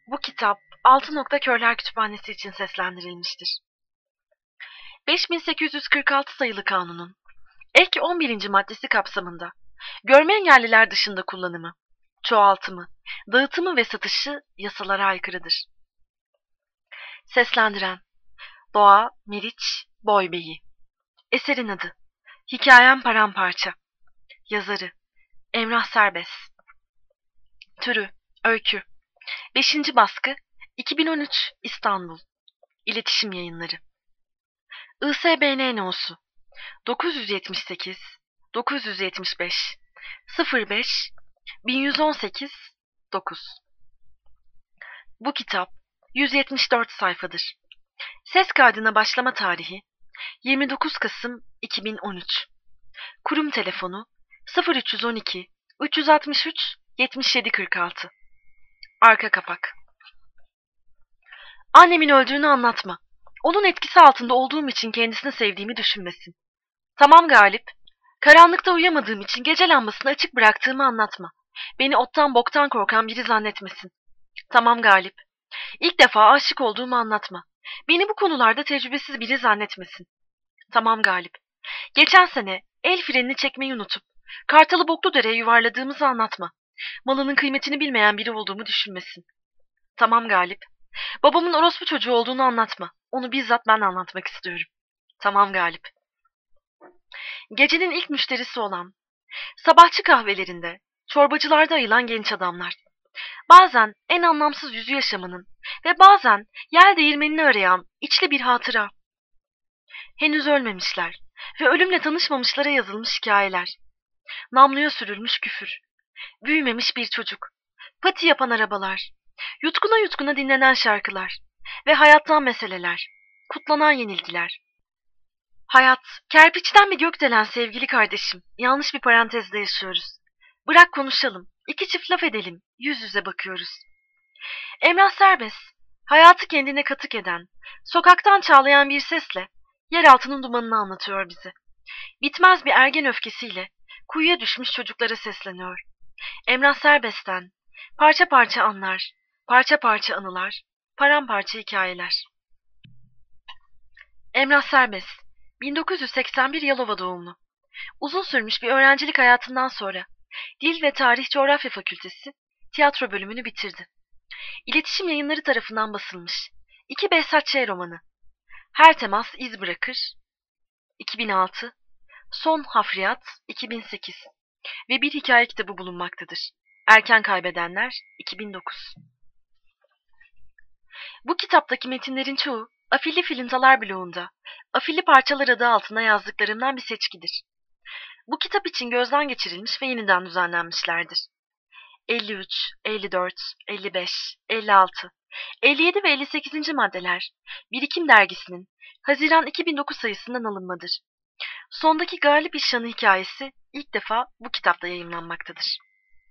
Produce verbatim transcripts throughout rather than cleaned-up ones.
Bu kitap Altı Nokta Körler Kütüphanesi için seslendirilmiştir. beş bin sekiz yüz kırk altı sayılı kanunun ek on birinci maddesi kapsamında görme engelliler dışında kullanımı, çoğaltımı, dağıtımı ve satışı yasalara aykırıdır. Seslendiren Doğa Meriç Boybeyi. Eserin adı Hikayem Paramparça. Yazarı Emrah Serbest. Türü Öykü. beşinci baskı iki bin on üç İstanbul. İletişim Yayınları. I S B N No'su dokuz yüz yetmiş sekiz dokuz yüz yetmiş beş sıfır beş bin yüz on sekiz dokuz. Bu kitap yüz yetmiş dört sayfadır. Ses kaydına başlama tarihi yirmi dokuz Kasım iki bin on üç. Kurum telefonu sıfır üç yüz on iki üç yüz altmış üç yetmiş yedi kırk altı. Arka kapak. Annemin öldüğünü anlatma. Onun etkisi altında olduğum için kendisini sevdiğimi düşünmesin. Tamam Galip. Karanlıkta uyuyamadığım için gece lambasını açık bıraktığımı anlatma. Beni ottan boktan korkan biri zannetmesin. Tamam Galip. İlk defa aşık olduğumu anlatma. Beni bu konularda tecrübesiz biri zannetmesin. Tamam Galip. Geçen sene el frenini çekmeyi unutup Kartalı Bokludere'ye yuvarladığımızı anlatma. Malının kıymetini bilmeyen biri olduğumu düşünmesin. Tamam Galip. Babamın orospu çocuğu olduğunu anlatma. Onu bizzat ben anlatmak istiyorum. Tamam Galip. Gecenin ilk müşterisi olan, sabahçı kahvelerinde, çorbacılarda ayılan genç adamlar. Bazen en anlamsız yüzü yaşamının ve bazen yel değirmenini arayan içli bir hatıra. Henüz ölmemişler ve ölümle tanışmamışlara yazılmış hikayeler. Namluya sürülmüş küfür. Büyümemiş bir çocuk. Pati yapan arabalar. Yutkuna yutkuna dinlenen şarkılar. Ve hayattan meseleler. Kutlanan yenilgiler. Hayat, kerpiçten bir gökdelen sevgili kardeşim. Yanlış bir parantezde yaşıyoruz. Bırak konuşalım. İki çift laf edelim. Yüz yüze bakıyoruz. Emrah Serbest, hayatı kendine katık eden, sokaktan çağlayan bir sesle yeraltının dumanını anlatıyor bize. Bitmez bir ergen öfkesiyle kuyuya düşmüş çocuklara sesleniyor. Emrah Serbest'ten parça parça anlar, parça parça anılar, paramparça hikayeler. Emrah Serbest, bin dokuz yüz seksen bir Yalova doğumlu. Uzun sürmüş bir öğrencilik hayatından sonra Dil ve Tarih Coğrafya Fakültesi tiyatro bölümünü bitirdi. İletişim Yayınları tarafından basılmış iki Behzat Ç. romanı Her Temas İz Bırakır iki bin altı, Son Hafriyat iki bin sekiz ve bir hikaye kitabı bulunmaktadır. Erken Kaybedenler iki bin dokuz. Bu kitaptaki metinlerin çoğu Afilli Filintalar bloğunda Afilli Parçalar adı altında yazdıklarımdan bir seçkidir. Bu kitap için gözden geçirilmiş ve yeniden düzenlenmişlerdir. elli üç, elli dört, elli beş, elli altı, elli yedi ve elli sekizinci maddeler Birikim Dergisi'nin Haziran iki bin dokuz sayısından alınmadır. Sondaki Galip İşyanı hikayesi ilk defa bu kitapta yayımlanmaktadır.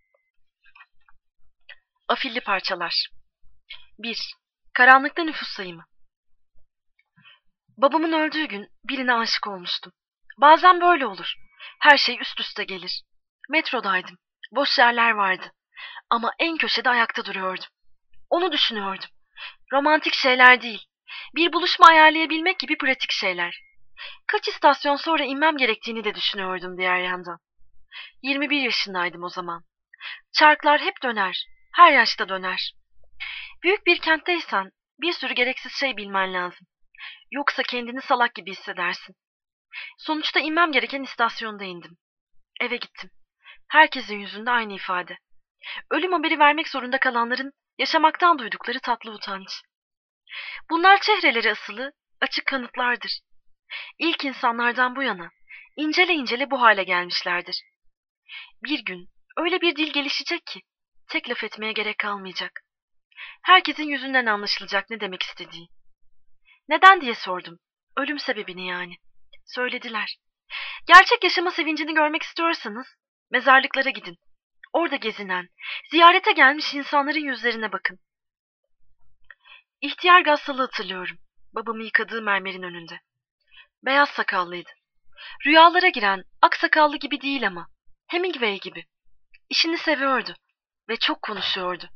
Afilli Parçalar. bir. Karanlıkta nüfus sayımı. Babamın öldüğü gün birine aşık olmuştum. Bazen böyle olur. Her şey üst üste gelir. Metrodaydım. Boş yerler vardı. Ama en köşede ayakta duruyordum. Onu düşünüyordum. Romantik şeyler değil. Bir buluşma ayarlayabilmek gibi pratik şeyler. Kaç istasyon sonra inmem gerektiğini de düşünüyordum diğer yandan. yirmi bir yaşındaydım o zaman. Çarklar hep döner. Her yaşta döner. Büyük bir kentteysen bir sürü gereksiz şey bilmen lazım. Yoksa kendini salak gibi hissedersin. Sonuçta inmem gereken istasyonda indim. Eve gittim. Herkesin yüzünde aynı ifade. Ölüm haberi vermek zorunda kalanların yaşamaktan duydukları tatlı utanç. Bunlar çehreleri asılı, açık kanıtlardır. İlk insanlardan bu yana incele incele bu hale gelmişlerdir. Bir gün öyle bir dil gelişecek ki tek laf etmeye gerek kalmayacak. Herkesin yüzünden anlaşılacak ne demek istediği. Neden diye sordum. Ölüm sebebini yani. Söylediler. Gerçek yaşama sevincini görmek istiyorsanız mezarlıklara gidin. Orada gezinen, ziyarete gelmiş insanların yüzlerine bakın. İhtiyar Gassal'ı hatırlıyorum. Babamı yıkadığı mermerin önünde. Beyaz sakallıydı. Rüyalara giren ak sakallı gibi değil ama. Hemingway gibi. İşini seviyordu ve çok konuşuyordu.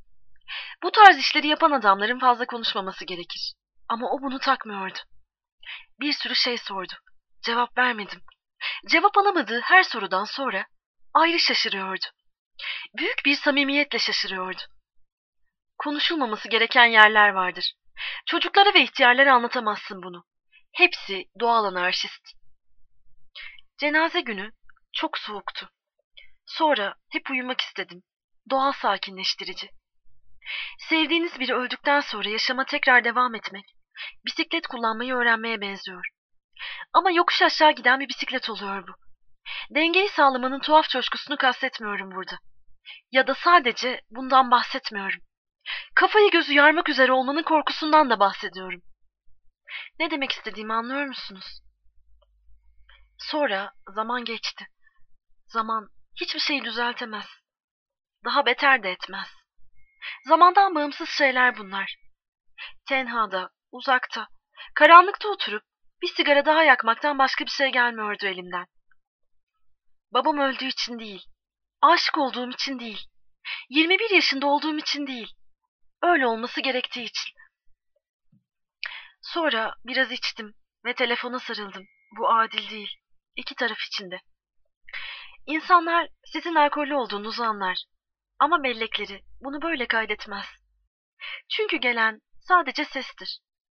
Bu tarz işleri yapan adamların fazla konuşmaması gerekir. Ama o bunu takmıyordu. Bir sürü şey sordu. Cevap vermedim. Cevap alamadığı her sorudan sonra ayrı şaşırıyordu. Büyük bir samimiyetle şaşırıyordu. Konuşulmaması gereken yerler vardır. Çocuklara ve ihtiyarlara anlatamazsın bunu. Hepsi doğal anarşist. Cenaze günü çok soğuktu. Sonra hep uyumak istedim. Doğa sakinleştirici. Sevdiğiniz biri öldükten sonra yaşama tekrar devam etmek, bisiklet kullanmayı öğrenmeye benziyor. Ama yokuş aşağı giden bir bisiklet oluyor bu. Dengeyi sağlamanın tuhaf coşkusunu kastetmiyorum burada. Ya da sadece bundan bahsetmiyorum. Kafayı gözü yarmak üzere olmanın korkusundan da bahsediyorum. Ne demek istediğimi anlıyor musunuz? Sonra zaman geçti. Zaman hiçbir şeyi düzeltemez. Daha beter de etmez. Zamandan bağımsız şeyler bunlar. Tenhada, uzakta, karanlıkta oturup bir sigara daha yakmaktan başka bir şey gelmiyordu elimden. Babam öldüğü için değil, aşık olduğum için değil, yirmi bir yaşında olduğum için değil, öyle olması gerektiği için. Sonra biraz içtim ve telefona sarıldım. Bu adil değil, iki taraf için de. İnsanlar sizin alkollü olduğunuzu anlar. Ama bellekleri bunu böyle kaydetmez. Çünkü gelen sadece sestir.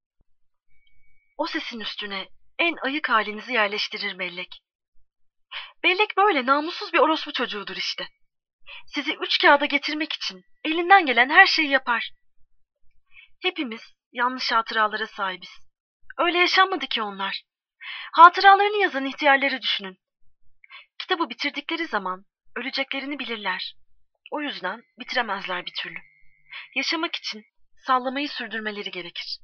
O sesin üstüne en ayık halinizi yerleştirir bellek. Bellek böyle namussuz bir orospu çocuğudur işte. Sizi üç kağıda getirmek için elinden gelen her şeyi yapar. Hepimiz yanlış hatıralara sahibiz. Öyle yaşanmadı ki onlar. Hatıralarını yazan ihtiyarları düşünün. Kitabı bitirdikleri zaman öleceklerini bilirler. O yüzden bitiremezler bir türlü. Yaşamak için sallamayı sürdürmeleri gerekir.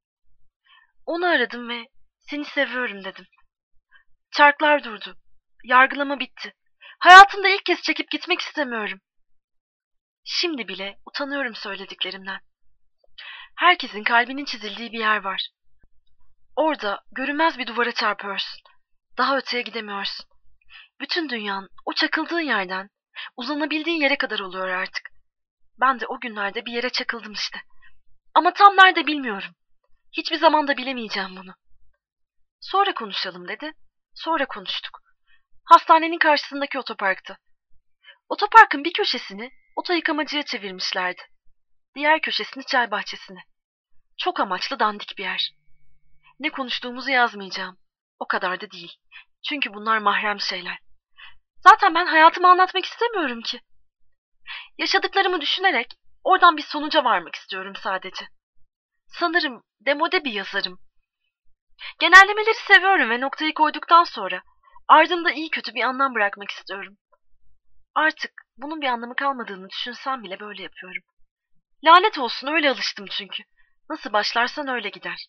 Onu aradım ve seni seviyorum dedim. Çarklar durdu. Yargılama bitti. Hayatımda ilk kez çekip gitmek istemiyorum. Şimdi bile utanıyorum söylediklerimden. Herkesin kalbinin çizildiği bir yer var. Orada görünmez bir duvara çarpıyorsun. Daha öteye gidemiyorsun. Bütün dünyan o çakıldığın yerden uzanabildiğin yere kadar oluyor artık. Ben de o günlerde bir yere çakıldım işte. Ama tam nerede bilmiyorum. Hiçbir zaman da bilemeyeceğim bunu. Sonra konuşalım dedi. Sonra konuştuk. Hastanenin karşısındaki otoparkta. Otoparkın bir köşesini oto yıkamacıya çevirmişlerdi. Diğer köşesini çay bahçesine. Çok amaçlı dandik bir yer. Ne konuştuğumuzu yazmayacağım. O kadar da değil. Çünkü bunlar mahrem şeyler. Zaten ben hayatımı anlatmak istemiyorum ki. Yaşadıklarımı düşünerek oradan bir sonuca varmak istiyorum sadece. Sanırım demode bir yazarım. Genellemeleri seviyorum ve noktayı koyduktan sonra ardında iyi kötü bir anlam bırakmak istiyorum. Artık bunun bir anlamı kalmadığını düşünsem bile böyle yapıyorum. Lanet olsun, öyle alıştım çünkü. Nasıl başlarsan öyle gider.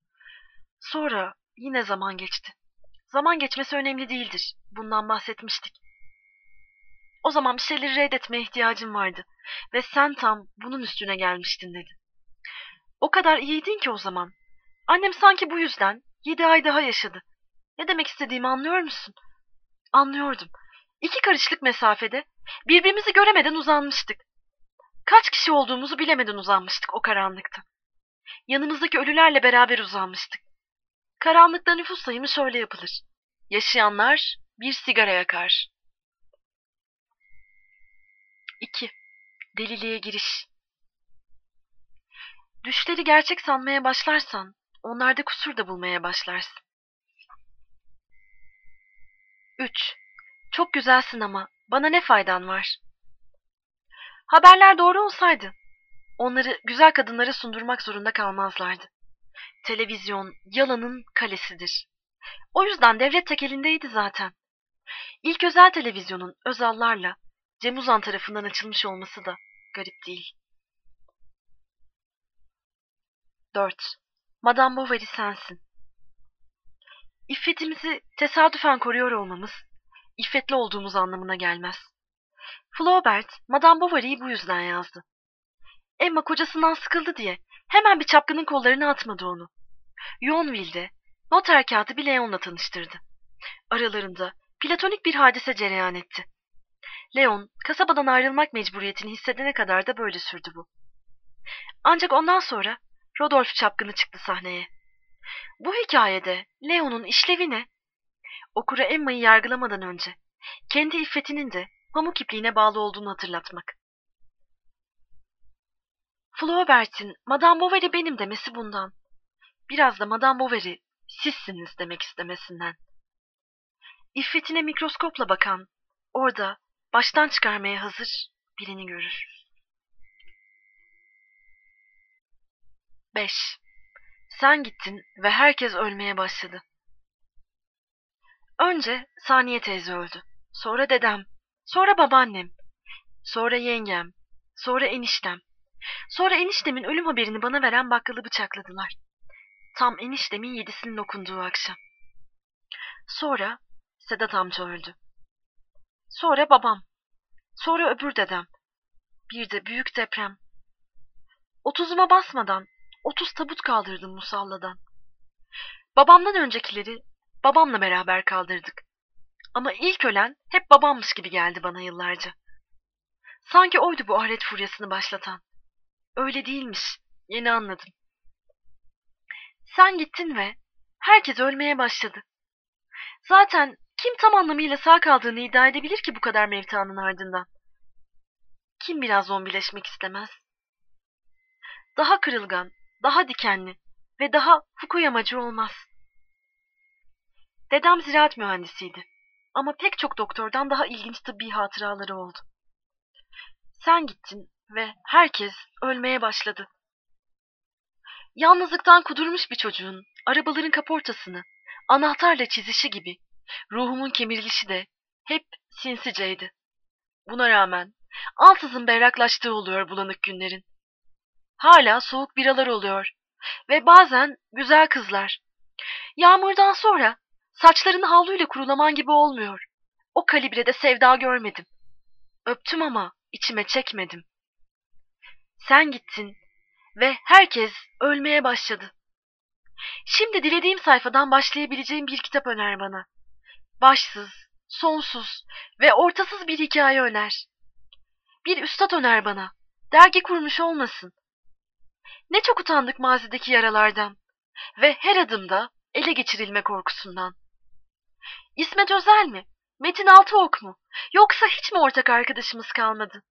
Sonra yine zaman geçti. Zaman geçmesi önemli değildir. Bundan bahsetmiştik. O zaman bir şeyleri reddetmeye ihtiyacım vardı. Ve sen tam bunun üstüne gelmiştin dedi. O kadar iyiydin ki o zaman. Annem sanki bu yüzden yedi ay daha yaşadı. Ne demek istediğimi anlıyor musun? Anlıyordum. İki karışlık mesafede birbirimizi göremeden uzanmıştık. Kaç kişi olduğumuzu bilemeden uzanmıştık o karanlıkta. Yanımızdaki ölülerle beraber uzanmıştık. Karanlıkta nüfus sayımı şöyle yapılır. Yaşayanlar bir sigara yakar. İki. Deliliğe giriş. Düşleri gerçek sanmaya başlarsan, onlarda kusur da bulmaya başlarsın. Üç. Çok güzelsin ama bana ne faydan var? Haberler doğru olsaydı, onları güzel kadınlara sundurmak zorunda kalmazlardı. Televizyon yalanın kalesidir. O yüzden devlet tek elindeydi zaten. İlk özel televizyonun Özallarla Cem Uzan tarafından açılmış olması da garip değil. Dört. Madame Bovary sensin. İffetimizi tesadüfen koruyor olmamız, iffetli olduğumuz anlamına gelmez. Flaubert, Madame Bovary'yi bu yüzden yazdı. Emma kocasından sıkıldı diye hemen bir çapkının kollarına atmadı onu. Yonville'de noter katibi Leon'la tanıştırdı. Aralarında platonik bir hadise cereyan etti. Leon, kasabadan ayrılmak mecburiyetini hissedene kadar da böyle sürdü bu. Ancak ondan sonra Rodolph çapkını çıktı sahneye. Bu hikayede Leo'nun işlevi ne? Okura Emma'yı yargılamadan önce kendi iffetinin de pamuk ipliğine bağlı olduğunu hatırlatmak. Flaubert'in Madame Bovary benim demesi bundan. Biraz da Madame Bovary sizsiniz demek istemesinden. İffetine mikroskopla bakan, orada baştan çıkarmaya hazır birini görür. beş. Sen gittin ve herkes ölmeye başladı. Önce Saniye teyze öldü. Sonra dedem. Sonra babaannem. Sonra yengem. Sonra eniştem. Sonra eniştemin ölüm haberini bana veren bakkalı bıçakladılar. Tam eniştemin yedisinin okunduğu akşam. Sonra Sedat amca öldü. Sonra babam. Sonra öbür dedem. Bir de büyük deprem. Otuzuma basmadan otuz tabut kaldırdım musalladan. Babamdan öncekileri babamla beraber kaldırdık. Ama ilk ölen hep babammış gibi geldi bana yıllarca. Sanki oydu bu ahiret furyasını başlatan. Öyle değilmiş, yeni anladım. Sen gittin ve herkes ölmeye başladı. Zaten kim tam anlamıyla sağ kaldığını iddia edebilir ki bu kadar mevtanın ardından? Kim biraz zombileşmek istemez? Daha kırılgan, daha dikenli ve daha Fukuyamacı olmaz. Dedem ziraat mühendisiydi ama pek çok doktordan daha ilginç tıbbi hatıraları oldu. Sen gittin ve herkes ölmeye başladı. Yalnızlıktan kudurmuş bir çocuğun arabaların kaportasını anahtarla çizişi gibi ruhumun kemirilişi de hep sinsiceydi. Buna rağmen ansızın berraklaştığı oluyor bulanık günlerin. Hala soğuk biralar oluyor ve bazen güzel kızlar. Yağmurdan sonra saçlarını havluyla kurulaman gibi olmuyor. O kalibrede sevda görmedim. Öptüm ama içime çekmedim. Sen gittin ve herkes ölmeye başladı. Şimdi dilediğim sayfadan başlayabileceğim bir kitap öner bana. Başsız, sonsuz ve ortasız bir hikaye öner. Bir üstad öner bana. Dergi kurmuş olmasın. Ne çok utandık mazideki yaralardan ve her adımda ele geçirilme korkusundan. İsmet Özel mi? Metin Altıok mu? Yoksa hiç mi ortak arkadaşımız kalmadı?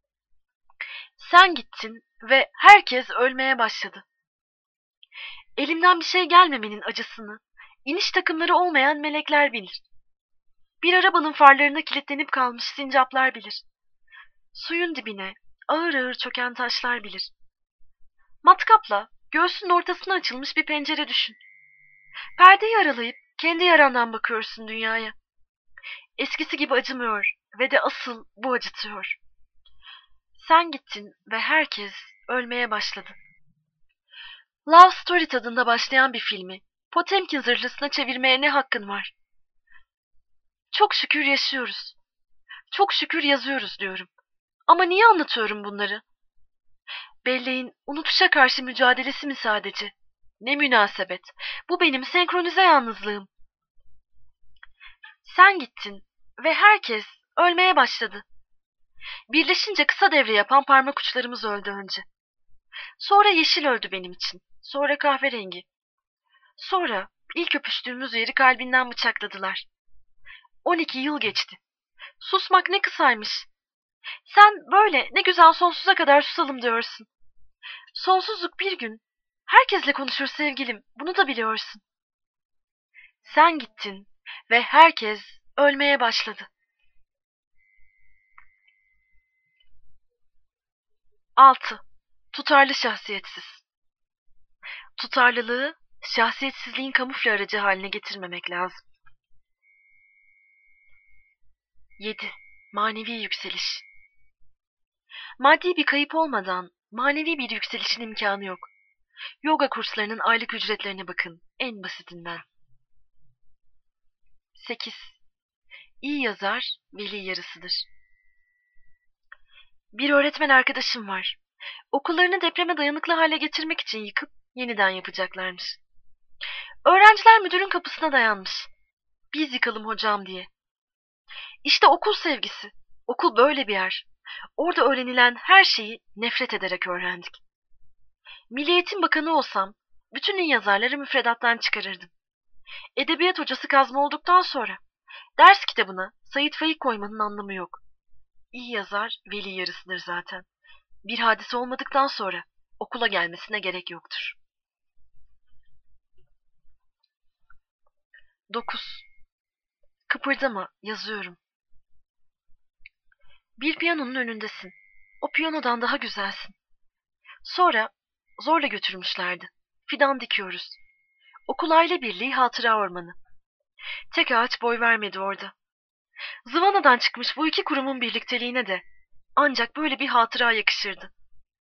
Sen gittin ve herkes ölmeye başladı. Elimden bir şey gelmemenin acısını, iniş takımları olmayan melekler bilir. Bir arabanın farlarına kilitlenip kalmış sincaplar bilir. Suyun dibine ağır ağır çöken taşlar bilir. Matkapla göğsünün ortasına açılmış bir pencere düşün. Perdeyi aralayıp kendi yarandan bakıyorsun dünyaya. Eskisi gibi acımıyor ve de asıl bu acıtıyor. Sen gittin ve herkes ölmeye başladı. Love Story tadında başlayan bir filmi Potemkin zırhlısına çevirmeye ne hakkın var? Çok şükür yaşıyoruz. Çok şükür yazıyoruz diyorum. Ama niye anlatıyorum bunları? Belleğin unutuşa karşı mücadelesi mi sadece? Ne münasebet. Bu benim senkronize yalnızlığım. Sen gittin ve herkes ölmeye başladı. Birleşince kısa devre yapan parmak uçlarımız öldü önce. Sonra yeşil öldü benim için. Sonra kahverengi. Sonra ilk öpüştüğümüz yeri kalbinden bıçakladılar. On iki yıl geçti. Susmak ne kısaymış. Sen böyle ne güzel sonsuza kadar susalım diyorsun. Sonsuzluk bir gün. Herkesle konuşur sevgilim. Bunu da biliyorsun. Sen gittin ve herkes ölmeye başladı. altı. Tutarlı şahsiyetsiz. Tutarlılığı şahsiyetsizliğin kamufle aracı haline getirmemek lazım. yedi. Manevi yükseliş. Maddi bir kayıp olmadan manevi bir yükselişin imkanı yok. Yoga kurslarının aylık ücretlerine bakın, en basitinden. sekiz. İyi yazar veli yarısıdır. Bir öğretmen arkadaşım var. Okullarını depreme dayanıklı hale getirmek için yıkıp yeniden yapacaklarmış. Öğrenciler müdürün kapısına dayanmış. Biz yıkalım hocam diye. İşte okul sevgisi. Okul böyle bir yer. Orada öğrenilen her şeyi nefret ederek öğrendik. Milli Eğitim Bakanı olsam bütün iyi yazarları müfredattan çıkarırdım. Edebiyat hocası kazma olduktan sonra ders kitabına Sait Faik koymanın anlamı yok. İyi yazar veli yarısıdır zaten. Bir hadise olmadıktan sonra okula gelmesine gerek yoktur. dokuz. Kıpırdama, yazıyorum. Bir piyanonun önündesin. O piyanodan daha güzelsin. Sonra zorla götürmüşlerdi. Fidan dikiyoruz. Okul aile birliği hatıra ormanı. Tek ağaç boy vermedi orada. Zıvanadan çıkmış bu iki kurumun birlikteliğine de ancak böyle bir hatıra yakışırdı.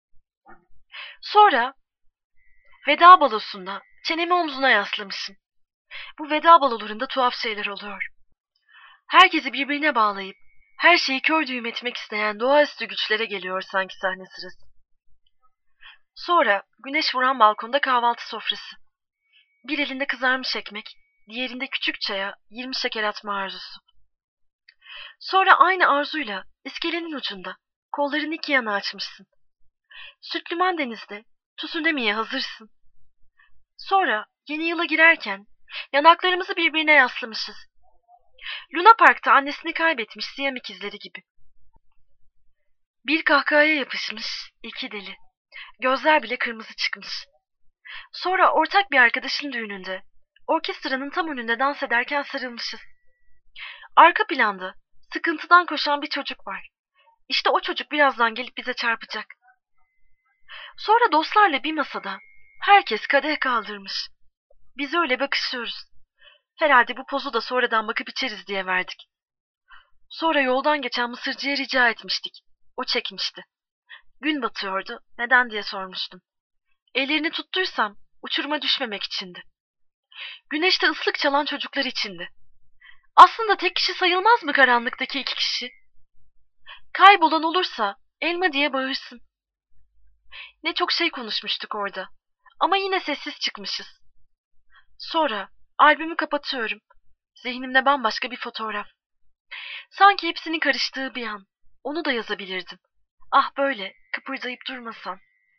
Sonra veda balosunda çenemi omzuna yaslamışım. Bu veda balolarında tuhaf şeyler oluyor. Herkesi birbirine bağlayıp her şeyi kör düğüm etmek isteyen doğaüstü güçlere geliyor sanki sahne sırası. Sonra güneş vuran balkonda kahvaltı sofrası. Bir elinde kızarmış ekmek, diğerinde küçük çaya yirmi şeker atma arzusu. Sonra aynı arzuyla iskelenin ucunda kollarını iki yana açmışsın. Sütlüman denizde tsunami'ye hazırsın. Sonra yeni yıla girerken yanaklarımızı birbirine yaslamışız. Luna Park'ta annesini kaybetmiş Siyam ikizleri gibi. Bir kahkahaya yapışmış iki deli. Gözler bile kırmızı çıkmış. Sonra ortak bir arkadaşın düğününde orkestranın tam önünde dans ederken sarılmışız. Arka planda sıkıntıdan koşan bir çocuk var. İşte o çocuk birazdan gelip bize çarpacak. Sonra dostlarla bir masada herkes kadeh kaldırmış. Biz öyle bakışıyoruz. Herhalde bu pozu da sonradan bakıp içeriz diye verdik. Sonra yoldan geçen mısırcıya rica etmiştik. O çekmişti. Gün batıyordu. Neden diye sormuştum. Ellerini tuttuysam uçuruma düşmemek içindi. Güneşte ıslık çalan çocuklar içindi. Aslında tek kişi sayılmaz mı karanlıktaki iki kişi? Kaybolan olursa elma diye bağırsın. Ne çok şey konuşmuştuk orada. Ama yine sessiz çıkmışız. Sonra albümü kapatıyorum. Zihnimde bambaşka bir fotoğraf. Sanki hepsinin karıştığı bir an. Onu da yazabilirdim. Ah böyle kıpırdayıp durmasan.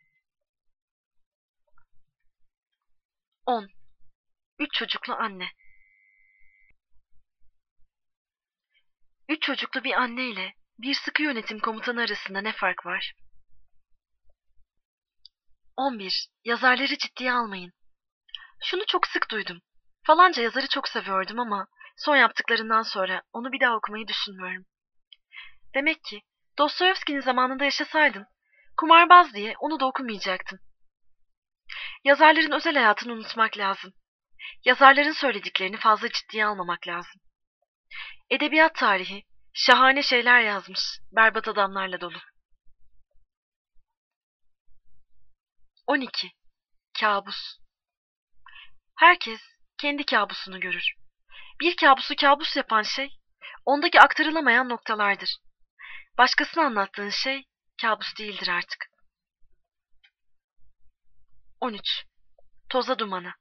on. Üç çocuklu anne. Üç çocuklu bir anne ile bir sıkı yönetim komutanı arasında ne fark var? on bir. Yazarları ciddiye almayın. Şunu çok sık duydum. Falanca yazarı çok seviyordum ama son yaptıklarından sonra onu bir daha okumayı düşünmüyorum. Demek ki Dostoyevski'nin zamanında yaşasaydım, kumarbaz diye onu da okumayacaktım. Yazarların özel hayatını unutmak lazım. Yazarların söylediklerini fazla ciddiye almamak lazım. Edebiyat tarihi şahane şeyler yazmış, berbat adamlarla dolu. on iki. Kabus. Herkes kendi kabusunu görür. Bir kabusu kabus yapan şey, ondaki aktarılamayan noktalardır. Başkasına anlattığın şey kabus değildir artık. on üç. Toza dumana.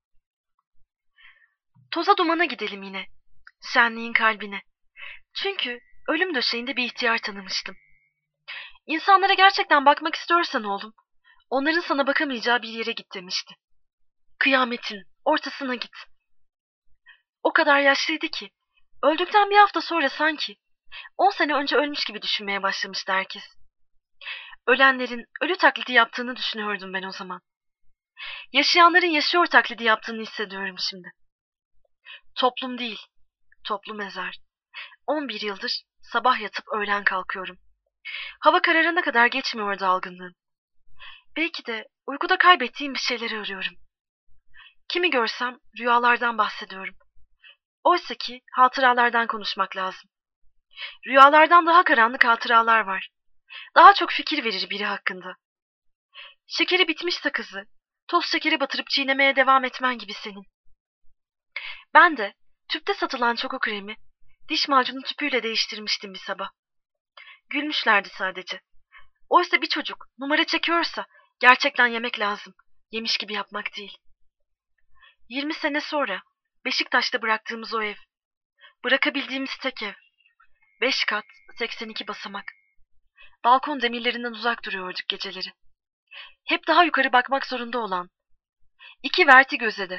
Toza dumana gidelim yine. Şenliğin kalbine. Çünkü ölüm döşeğinde bir ihtiyar tanımıştım. İnsanlara gerçekten bakmak istiyorsan oğlum, onların sana bakamayacağı bir yere git demişti. Kıyametin ortasına git. O kadar yaşlıydı ki, öldükten bir hafta sonra sanki on sene önce ölmüş gibi düşünmeye başlamıştı herkes. Ölenlerin ölü taklidi yaptığını düşünüyordum ben o zaman. Yaşayanların yaşıyor taklidi yaptığını hissediyorum şimdi. Toplum değil, toplu mezar. on bir yıldır sabah yatıp öğlen kalkıyorum. Hava kararına kadar geçmiyor dalgınlığım. Belki de uykuda kaybettiğim bir şeyleri arıyorum. Kimi görsem rüyalardan bahsediyorum. Oysa ki hatıralardan konuşmak lazım. Rüyalardan daha karanlık hatıralar var. Daha çok fikir verir biri hakkında. Şekeri bitmiş sakızı, toz şekeri batırıp çiğnemeye devam etmen gibi senin. Ben de tüpte satılan çoko kremi, diş macunu tüpüyle değiştirmiştim bir sabah. Gülmüşlerdi sadece. Oysa bir çocuk numara çekiyorsa gerçekten yemek lazım. Yemiş gibi yapmak değil. Yirmi sene sonra Beşiktaş'ta bıraktığımız o ev. Bırakabildiğimiz tek ev. Beş kat, seksen iki basamak. Balkon demirlerinden uzak duruyorduk geceleri. Hep daha yukarı bakmak zorunda olan. İki vertigözede.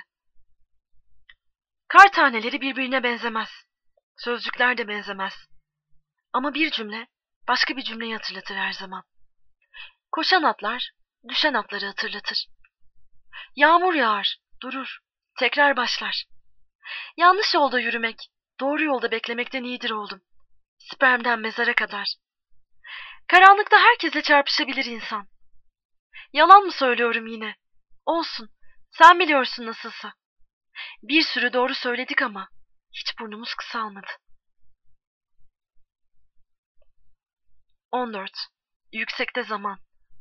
Kar taneleri birbirine benzemez. Sözcükler de benzemez. Ama bir cümle başka bir cümleyi hatırlatır her zaman. Koşan atlar düşen atları hatırlatır. Yağmur yağar, durur, tekrar başlar. Yanlış yolda yürümek, doğru yolda beklemekten iyidir oldum. Spermden mezara kadar. Karanlıkta herkesle çarpışabilir insan. Yalan mı söylüyorum yine? Olsun, sen biliyorsun nasılsa. Bir sürü doğru söyledik ama hiç burnumuz kısalmadı. on dört. Yüksekte zaman.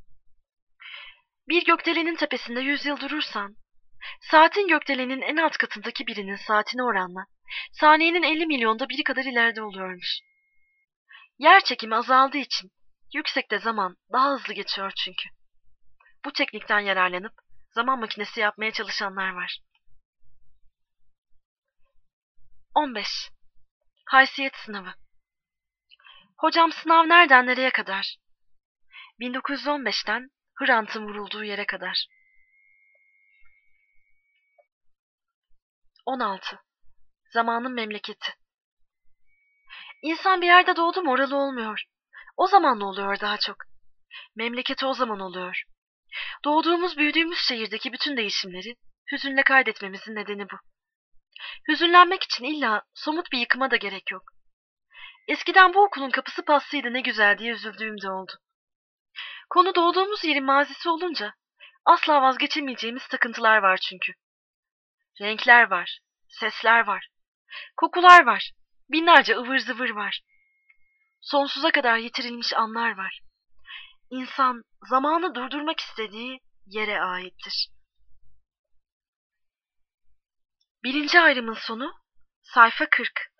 Bir gökdelenin tepesinde yüz yıl durursan, saatin gökdelenin en alt katındaki birinin saatine oranla, saniyenin elli milyonda biri kadar ileride oluyormuş. Yer çekimi azaldığı için, yüksekte zaman daha hızlı geçiyor çünkü. Bu teknikten yararlanıp, zaman makinesi yapmaya çalışanlar var. on beş. Haysiyet sınavı. Hocam sınav nereden nereye kadar? bin dokuz yüz on beşten Hrant'ın vurulduğu yere kadar. on altı. Zamanın memleketi. İnsan bir yerde doğdu mu oralı olmuyor. O zaman ne oluyor daha çok? Memleketi o zaman oluyor. Doğduğumuz, büyüdüğümüz şehirdeki bütün değişimleri hüzünle kaydetmemizin nedeni bu. Hüzünlenmek için illa somut bir yıkıma da gerek yok. Eskiden bu okulun kapısı paslıydı ne güzel diye üzüldüğüm de oldu. Konu doğduğumuz yerin mazisi olunca asla vazgeçemeyeceğimiz takıntılar var çünkü. Renkler var, sesler var, kokular var, binlerce ıvır zıvır var. Sonsuza kadar yitirilmiş anlar var. İnsan zamanı durdurmak istediği yere aittir. Birinci ayrımın sonu sayfa kırk.